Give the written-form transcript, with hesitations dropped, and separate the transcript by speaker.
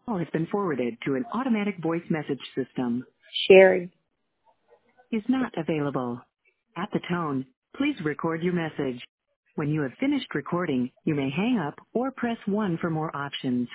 Speaker 1: Call has been forwarded to an automatic voice message system.
Speaker 2: Sherry.
Speaker 1: Is not available. At the tone, please record your message. When you have finished recording, you may hang up or press 1 for more options.